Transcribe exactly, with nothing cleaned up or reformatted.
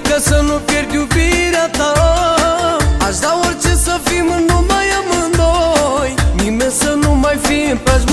ca să nu pierd iubirea ta. Aș da orice să fim numai amândoi, nimeni să nu mai fie în preajma